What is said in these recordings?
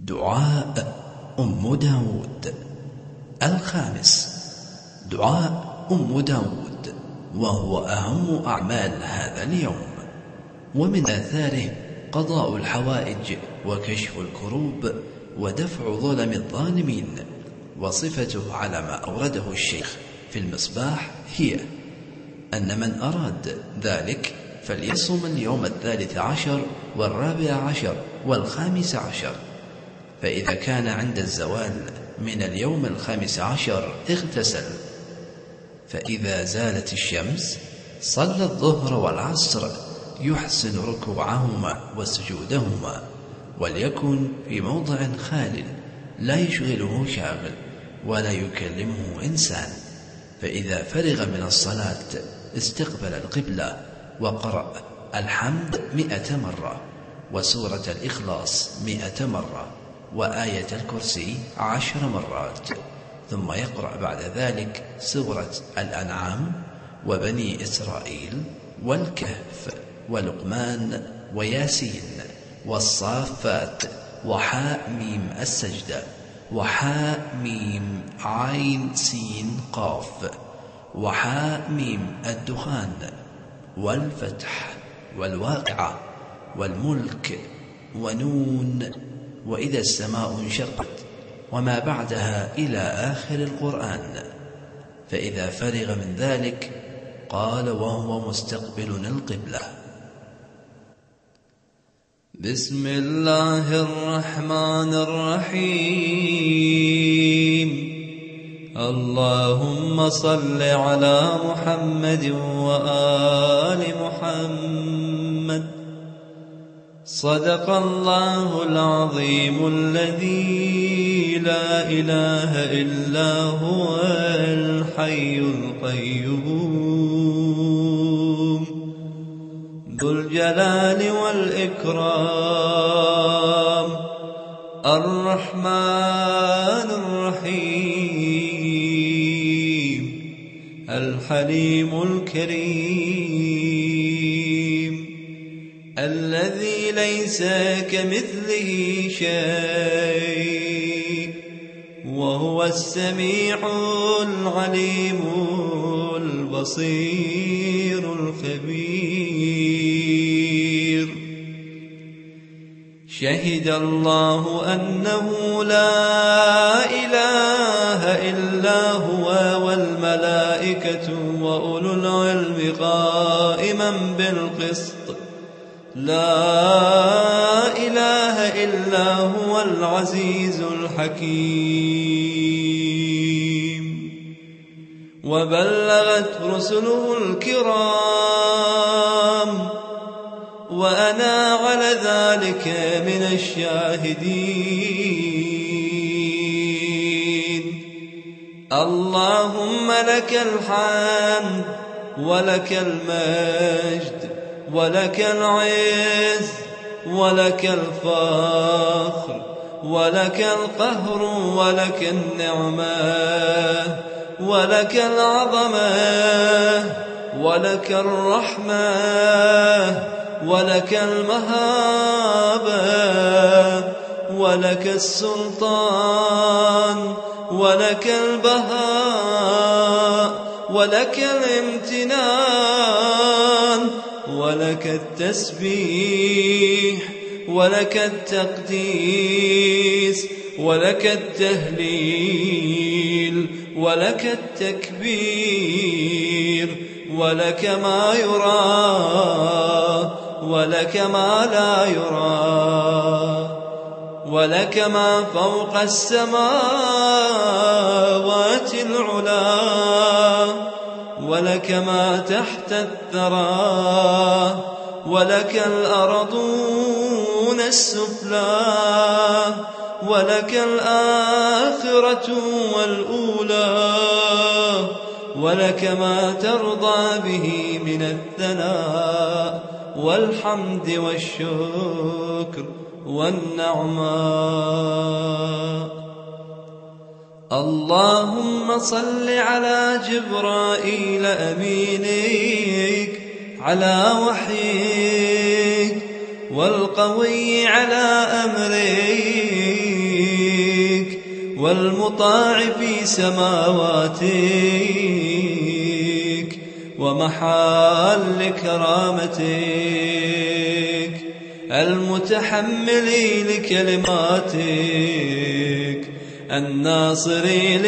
دعاء أم داود. الخامس، دعاء أم داود، وهو أهم أعمال هذا اليوم، ومن آثاره قضاء الحوائج وكشف الكروب ودفع ظلم الظالمين. وصفته على ما أورده الشيخ في المصباح هي أن من أراد ذلك فليصم اليوم 13 و14 و15، فإذا كان عند الزوال من اليوم 15 اغتسل، فإذا زالت الشمس صلى الظهر والعصر يحسن ركوعهما وسجودهما، وليكن في موضع خال لا يشغله شاغل ولا يكلمه إنسان. فإذا فرغ من الصلاة استقبل القبلة وقرأ الحمد 100 مرة، وسورة الإخلاص 100 مرة، وآية الكرسي 10 مرات، ثم يقرأ بعد ذلك سورة الأنعام وبني إسرائيل والكهف ولقمان وياسين والصافات وحاء ميم السجدة وحاء ميم عين سين قاف وحاء ميم الدخان والفتح والواقعة والملك ونون وإذا السماء انشقت وما بعدها إلى آخر القرآن. فإذا فرغ من ذلك قال وهو مستقبل القبلة: بسم الله الرحمن الرحيم. اللهم صل على محمد وآل محمد. صدق الله العظيم الذي لا إله إلا هو الحي القيوم ذو الجلال والإكرام الرحمن الرحيم الحليم الكريم الذي ليس كمثله شيء وهو السميع العليم البصير الخبير. شهد الله أنه لا إله إلا هو والملائكة وأولو العلم قائما بالقسط. لا إله إلا هو العزيز الحكيم. وبلغت رسله الكرام وأنا على ذلك من الشاهدين. اللهم لك الحمد ولك المجد ولك العز ولك الفخر ولك القهر ولك النعمة ولك العظمة ولك الرحمة ولك المهابة ولك السلطان ولك البهاء ولك الامتنان ولك التسبيح ولك التقديس ولك التهليل ولك التكبير ولك ما يرى ولك ما لا يرى ولك ما فوق السماوات العلا ولك ما تحت الثرى ولك الأرضون السفلى ولك الآخرة والأولى ولك ما ترضى به من الثناء والحمد والشكر والنعماء. اللهم صل على جبرائيل أمينك على وحيك والقوي على أمرك والمطاع في سماواتك ومحال كرامتك، المتحمل لكلماتك، الناصر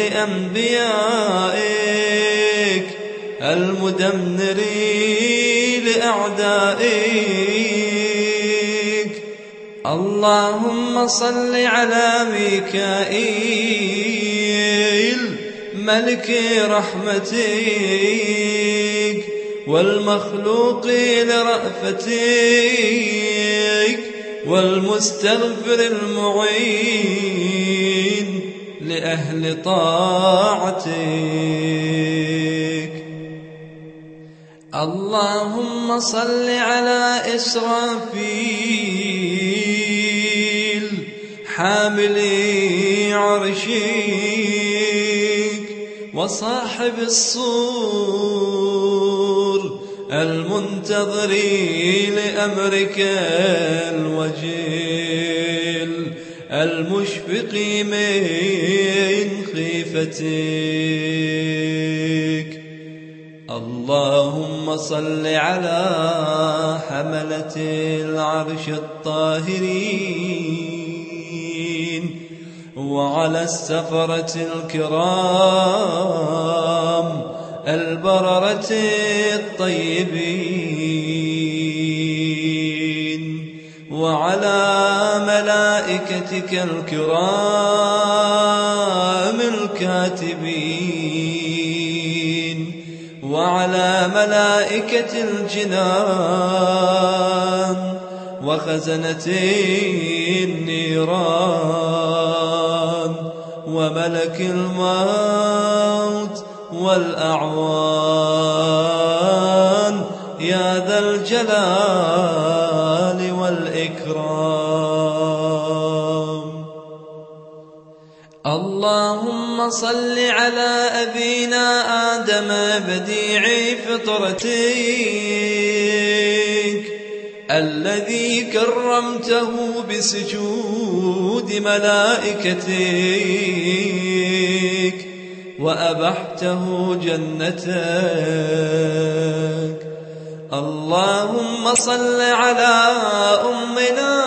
لأنبيائك، المدمر لأعدائك. اللهم صل على ميكائيل ملك رحمتك والمخلوق لرأفتك والمستغفر المعين لأهل طاعتك. اللهم صل على إسرافيل حامل عرشك وصاحب الصور المنتظر لأمرك الوجيل المشفق من خيفتك. اللهم صل على حملة العرش الطاهرين وعلى السفرة الكرام البررة الطيبين وعلى ملائكتك الكرام الكاتبين وعلى ملائكة الجنان وخزنة النيران وملك الموت والأعوان يا ذا الجلال والإكرام. اللهم صل على أبينا آدم بديع فطرتك الذي كرمته بسجود ملائكتك وأبحته جنتك. اللهم صل على أمنا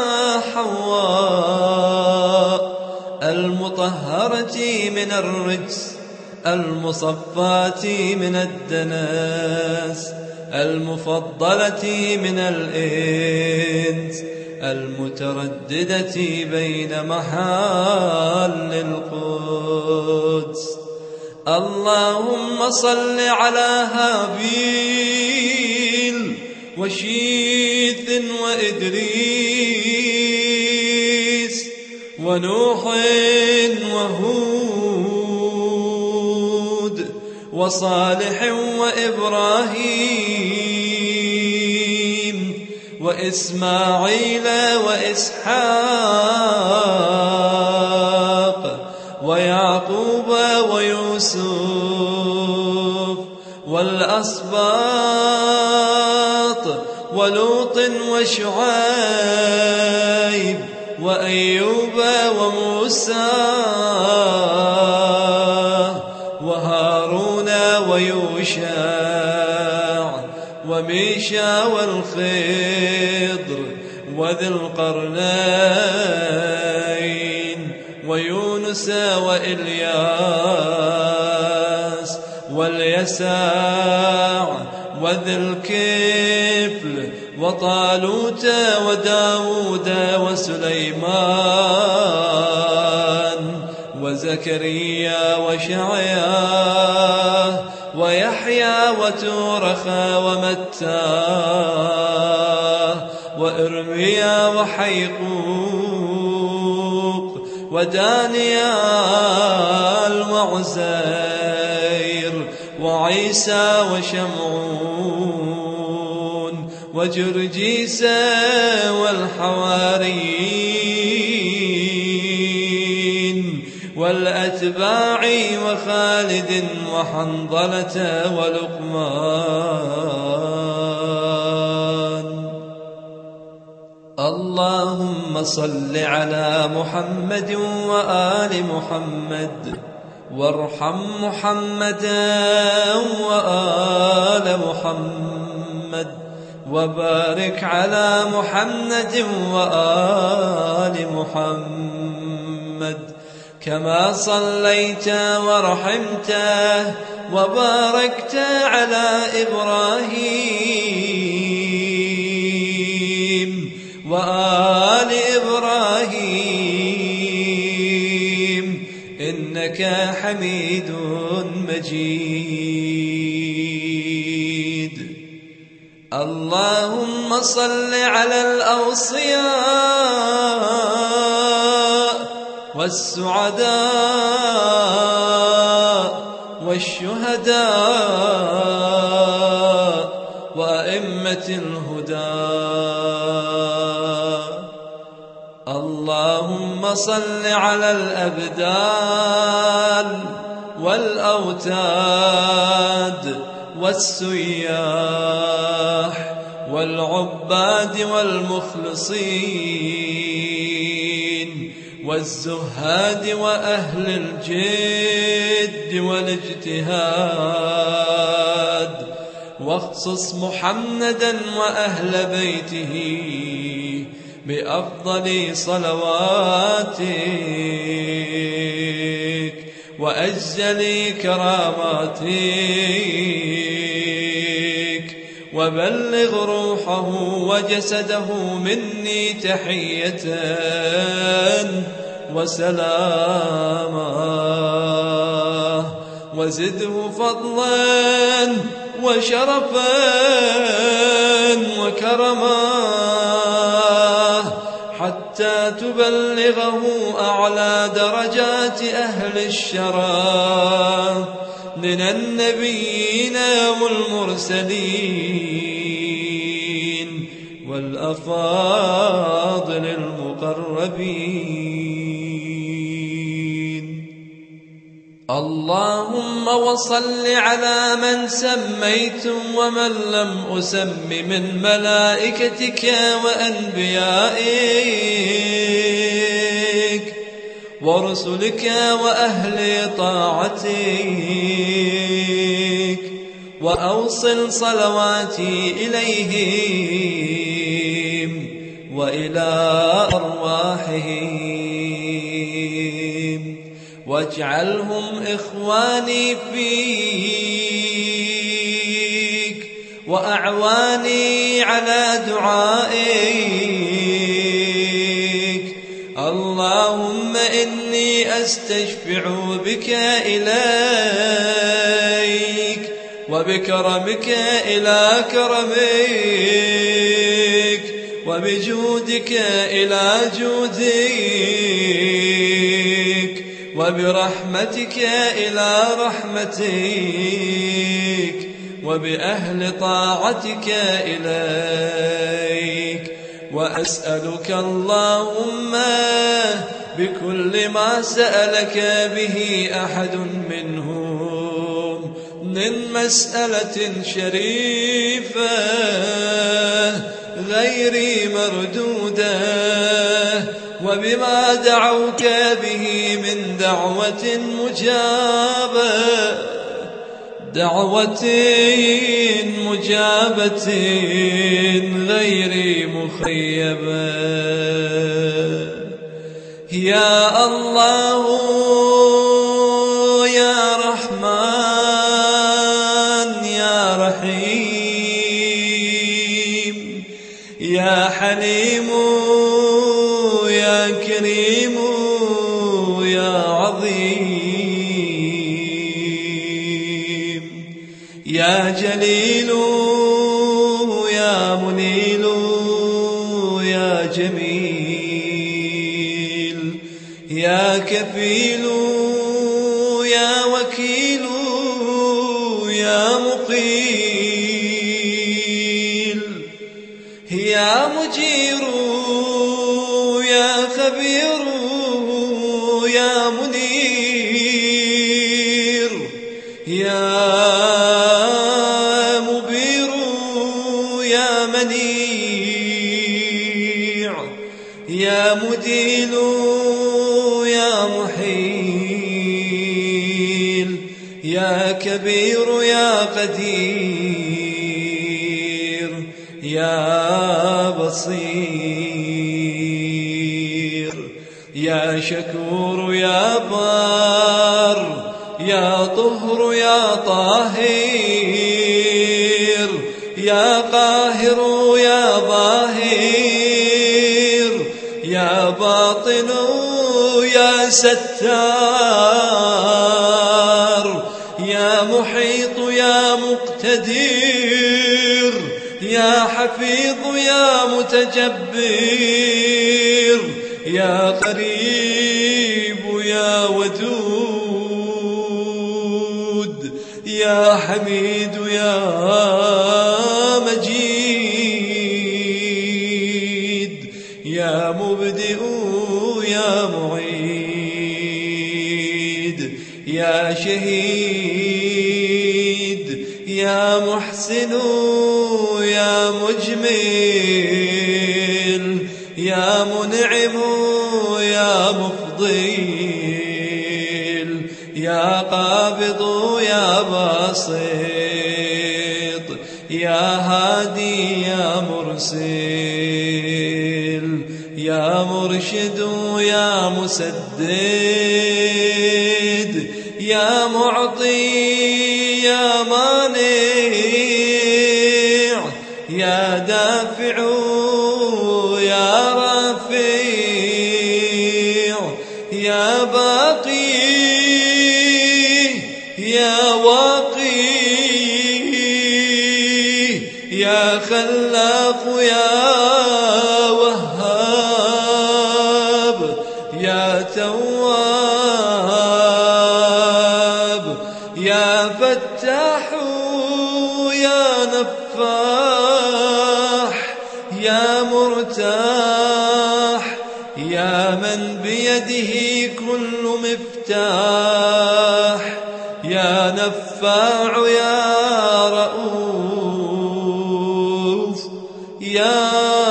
حواء المطهرة من الرجس المصفاة من الدنس المفضلة من الإنس المترددة بين محال القدس. اللهم صل على هابيل وشيث وإدريس ونوح وهود وصالح وإبراهيم وإسماعيل وإسحاق ويعقوب ويوسف والأسباط ولوط وشعيب وأيوب وموسى وهارون ويوشع وميشا والخضر وذي القرنين ويونس وإلياس واليساع وذي الكفل وطالوت وداود وسليمان وزكريا وشعيا ويحيى وتورخا ومتاه وإرميا وحيقوق ودانيال وعزير وعيسى وشمعون وجرجيس والحواريين والأتباع وخالد وحنظلة ولقمان. اللهم اللهم صل على محمد وآل محمد وارحم محمدا وآل محمد وبارك على محمد وآل محمد كما صليت ورحمت وباركت على إبراهيم وآل إبراهيم إنك حميد مجيد. اللهم صل على الأوصياء والسعداء والشهداء وأئمة الهدى. اللهم صل على الأبدال والأوتاد والسياح والعباد والمخلصين والزهاد وأهل الجد والاجتهاد، واخصص محمدا وأهل بيته بأفضل صلواتك وأجزل كراماتك، وبلغ روحه وجسده مني تحية وسلاما، وزده فضلا وشرفا وكرما حتى تبلغه أعلى درجات أهل الشرف من النبيين والمرسلين والأفاضل المقربين. اللهم وصل على من سميت ومن لم أسم من ملائكتك وأنبيائك ورسلك وأهل طاعتك، وأوصل صلواتي إليهم وإلى أرواحهم، واجعلهم إخواني فيك وأعواني على دعائك. اللهم إني أستشفع بك إليك وبكرمك إلى كرمك وبجودك إلى جودك وبرحمتك إلى رحمتك وبأهل طاعتك إليك. وأسألك اللهم بكل ما سألك به أحد منهم من مسألة شريفة غير مردودة، وبما دعوك به من دعوة مجابة غير مخيبة. يا الله يا رحمن يا رحيم يا حليم يا كريم يا عظيم يا جليل يا منيل يا جميل يا كفيل يا وكيل يا مقيل يا مجير يا خبير يا منير يا مبير يا منيع يا مدين يا محيل يا كبير يا قدير يا بصير يا شكور يا بار يا طهر يا طاهر يا قاهر يا ظاهر يا باطن يا ستار يا محيط يا مقتدر يا حفيظ يا متجبر يا قريب يا ودود يا حميد يا مجيد يا مبدئ يا معيد يا شهيد يا محسن يا مجمل يا منعم يا مفضل يا قابض يا باسط يا هادي يا مرسل يا مرشد يا مسدد يا معطي يا مانع يا دافع يا رافع يا باقي يا واقي يا خلاق يا وهاب يا تواب يا فتاح يا نفاح يا مرتاح يا من بيده كل مفتاح يا نفاع يا رؤوف يا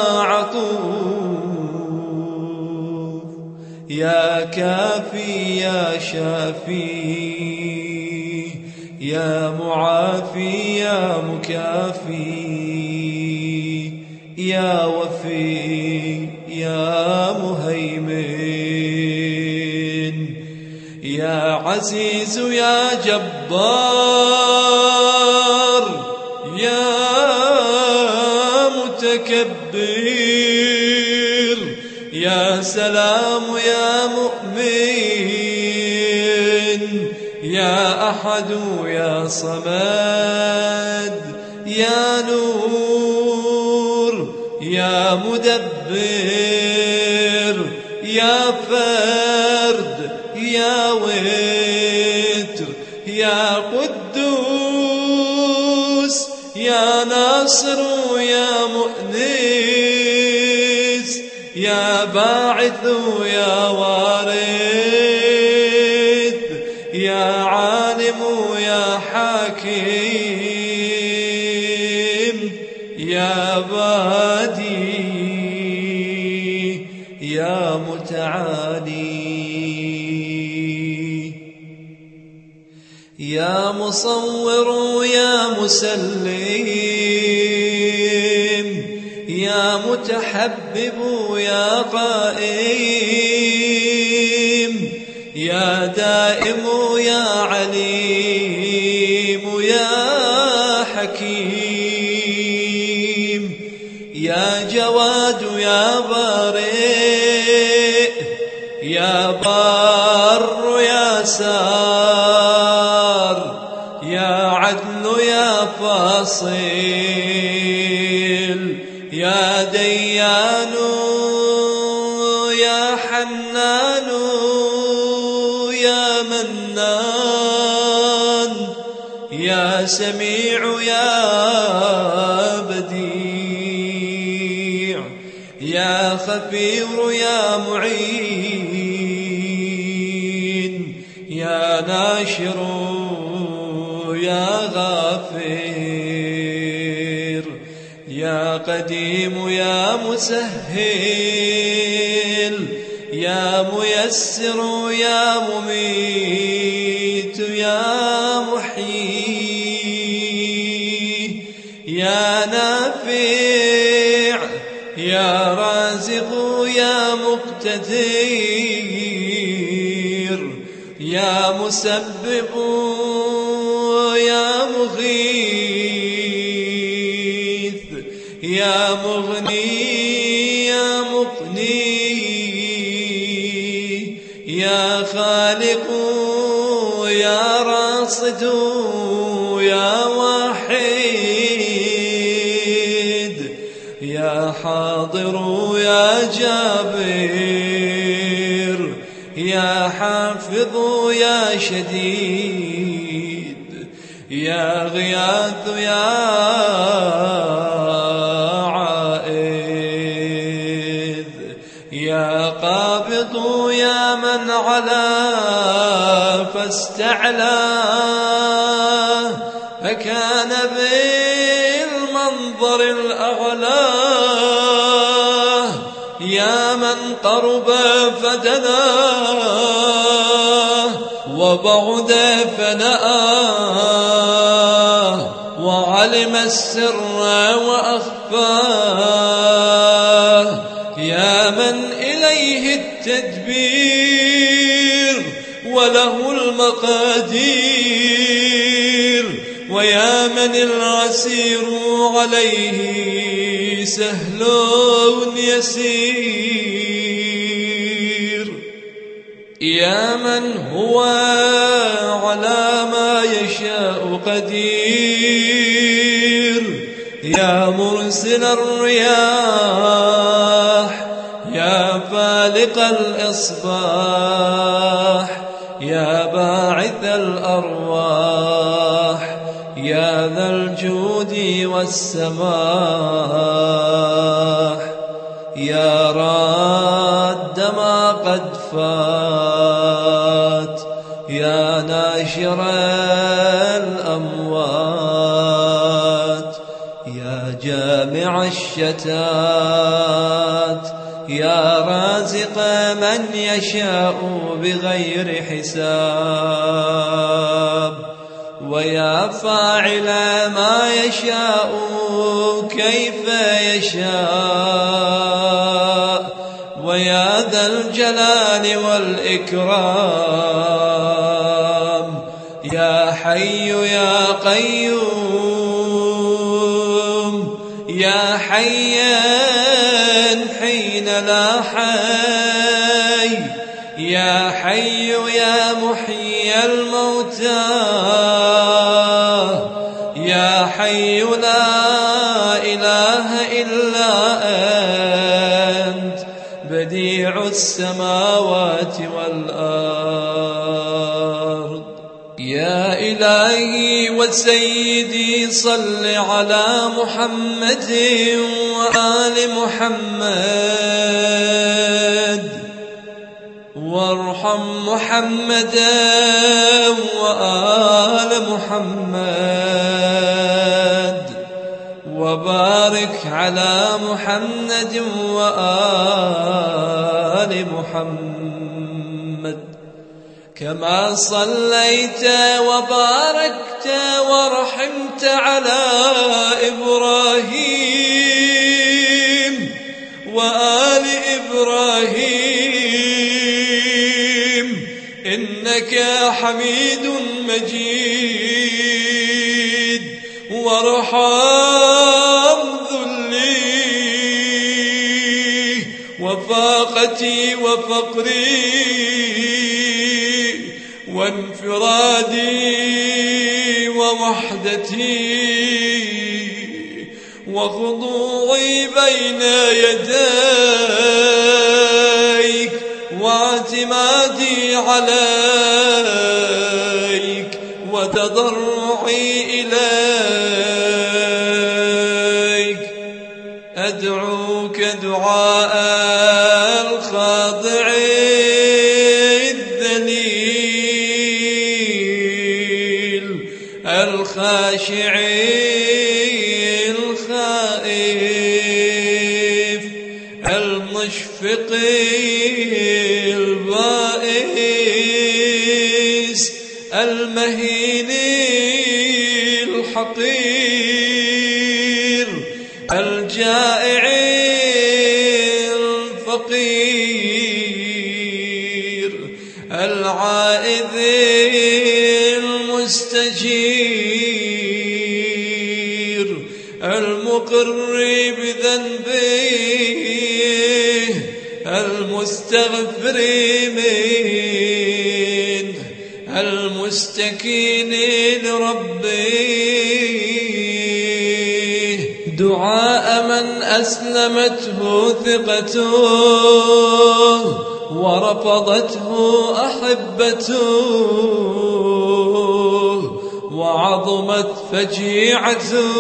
عطوف يا كافي يا شافي يا معافي يا مكافي يا وفي يا مهيمن يا عزيز يا جبار يا متكبر يا سلام يا مؤمن يا أحد يا صمد يا نور يا مدبر يا فرد يا وتر يا قدوس يا ناصر يا مؤنس يا باعث يا وارث يا عالم يا حكيم يا بادي يا متعالي يا مصور يا مسلم يا متحبب يا قائم يا دائم يا عليم يا حكيم يا جواد يا بارئ يا بار يا سار يا عدل يا فاصل يا ديان يا حنان يا منان يا سميع يا بديع يا خبير يا معين يا ناشر يا غافر يا قديم يا مسهل يا ميسر يا مميت يا محيي، يا نافع يا رازق يا مقتدر، يا مسبب يا مغيث، يا مغني يا مقني، يا خالق يا راصد يا واحد، يا حاضر يا جابر، يا حافظ يا شديد، يا غياث يا عائذ، يا قابض يا من علا فاستعلى فكان بالمنظر الأعلى، يا من قرب فدنا وبعد فنأى وعلم السر وأخفاه، يا من إليه التدبير وله المقادير، ويا من العسير عليه سهل يسير، يا من هو على ما يشاء قدير، يا مرسل الرياح يا فالق الإصباح، يا باعث الأرواح، يا ذا الجود والسماح، يا راد ما قد فات، يا ناشر الأموات، يا جامع الشتات، يا رازق من يشاء بغير حساب، ويا فاعل ما يشاء كيف يشاء، ويا ذا الجلال والإكرام، يا حي يا قيوم، يا حيا حين لا حي، يا حي يا محيي الموتى، يا حي لا إله إلا أنت بديع السماوات والأرض، يا إلهي وسيدي صل على محمد وآل محمد، وارحم محمدا وآل محمد، وبارك على محمد وآل محمد، كما صليت وباركت ورحمت على إبراهيم وآل إبراهيم إنك حميد مجيد، وارحم ذلي وفاقتي وفقري وانفرادي ووحدتي وخضوعي بين يديك واعتمادي عليك وتضرعي إليك، أدعوك دعاء الخاضع الذليل الخاشع الخائف المشفق فقير، الجائع الفقير، العائذ المستجير، المقر بذنبه، المستغفر منه، المستكين لربه. دعاء من أسلمته ثقته ورفضته أحبته، وعظمت فجيعته.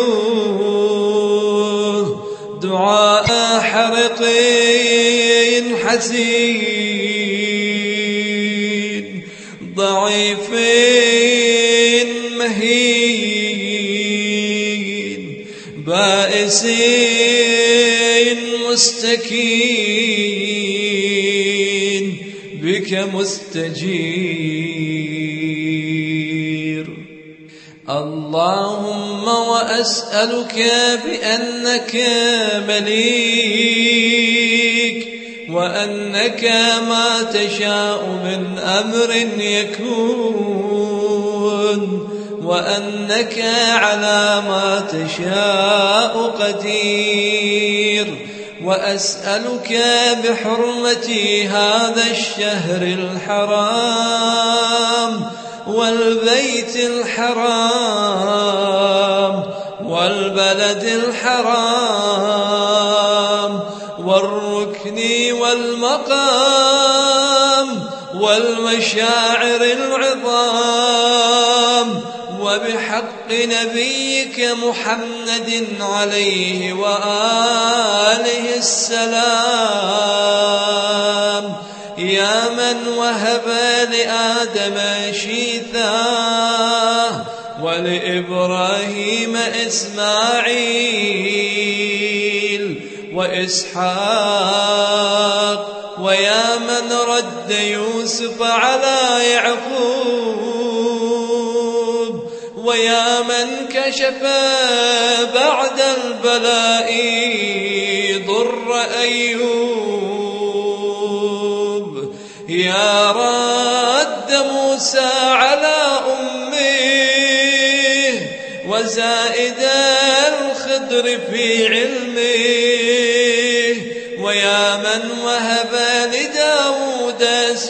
دعاء حرق حزين، ضعيف مهين، بائس مستكين، بك مستجير. اللهم وأسألك بأنك مليك، وأنك ما تشاء من أمر يكون، وأنك على ما تشاء قدير. وأسألك بحرمة هذا الشهر الحرام والبيت الحرام والبلد الحرام والركن والمقام والمشاعر العظام، وبحق نبيك محمد عليه وآله السلام، يا من وهب لآدم شيثا ولإبراهيم إسماعيل وإسحاق، ويا من رد يوسف على يعقوب، ويا من كشف بعد البلاء ضر أيوب، يا رد موسى على أمه وزائد الخضر في علمه، ويا من وهب لداود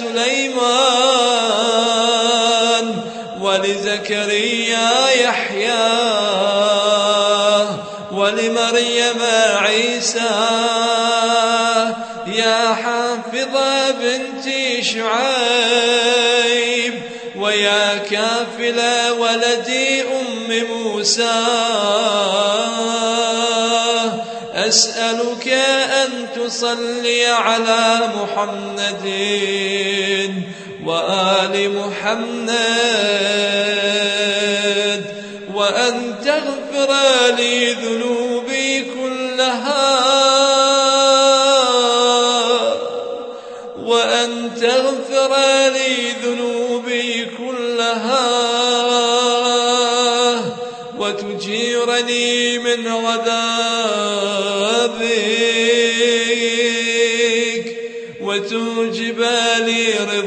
سليمان ولزكريا يحيى ولمريم عيسى، يا حافظ بنت شعيب، ويا كافل ولد أم موسى. أسألك أن تصلي على محمد وآل محمد، وأن تغفر لي ذنوبي كلها، وأن تغفر لي ذنوبي كلها، وتجيرني من عذابك، وتوجب لي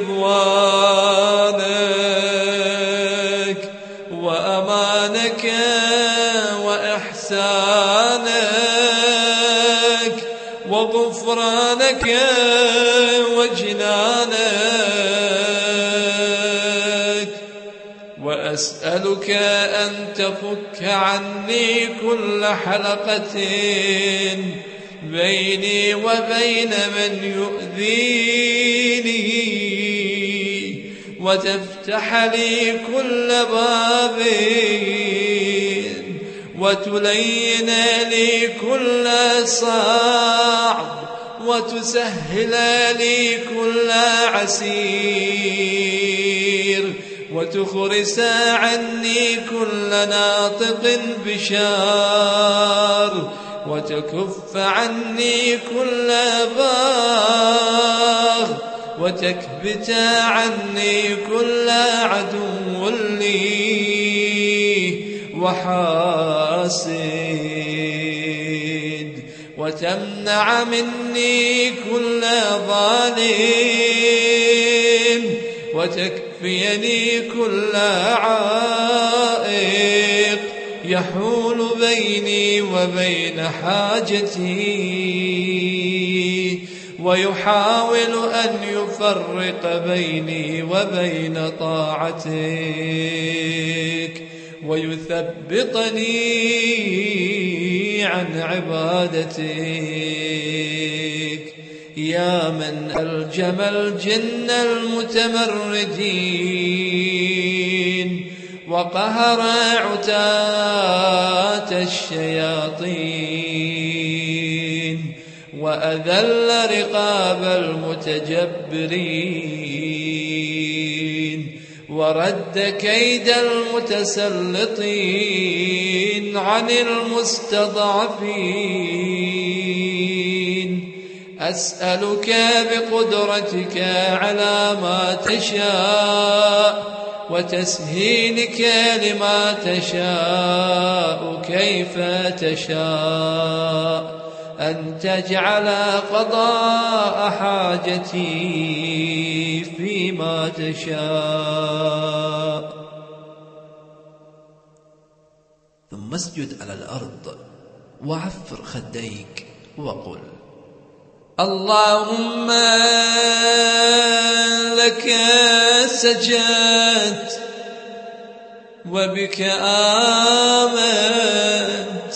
رضوانك وأمانك وإحسانك وغفرانك وجنانك. وأسألك أن تفك عني كل حلقة بيني وبين من يؤذيني، وتفتح لي كل باب، وتلين لي كل صعب، وتسهل لي كل عسير، وتخرس عني كل ناطق بشار، وتكف عني كل باغ، وتكبت عني كل عدو لي، وحاسد، وتمنع مني كل ظالم، وتكفيني كل عائق يحول بيني وبين حاجتي، ويحاول أن يفرق بيني وبين طاعتك، ويثبطني عن عبادتك. يا من ألجم الجن المتمردين، وقهر عتاة الشياطين، وأذل رقاب المتجبرين، ورد كيد المتسلطين عن المستضعفين. أسألك بقدرتك على ما تشاء، وتسهيلك لما تشاء كيف تشاء، أن تجعل قضاء حاجتي فيما تشاء. ثم اسجد على الأرض وعفر خديك وقل: اللهم لك سجدت، وبك آمنت،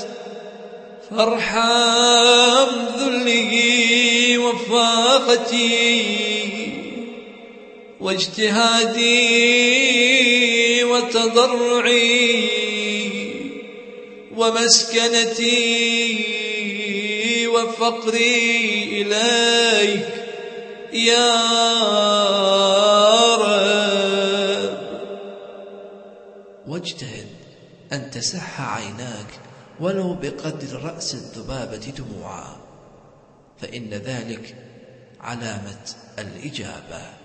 فارحم ذلي وفاقتي واجتهادي وتضرعي ومسكنتي وفقري إليك يا رب. واجتهد أن تسح عيناك ولو بقدر رأس الذبابة دموعا، فإن ذلك علامة الإجابة.